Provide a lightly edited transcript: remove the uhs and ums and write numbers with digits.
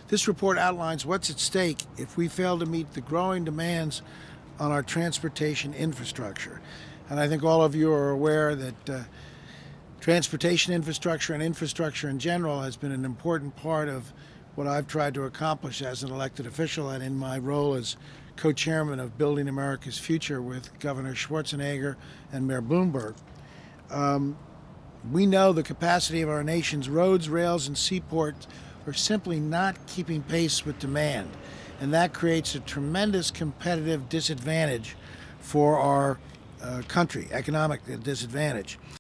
This report outlines what's at stake if we fail to meet the growing demands on our transportation infrastructure. And I think all of you are aware that transportation infrastructure and infrastructure in general has been an important part of what I've tried to accomplish as an elected official and in my role as co-chairman of Building America's Future with Governor Schwarzenegger and Mayor Bloomberg. We know the capacity of our nation's roads, rails, and seaports are simply not keeping pace with demand, and that creates a tremendous competitive disadvantage for our country, economic disadvantage.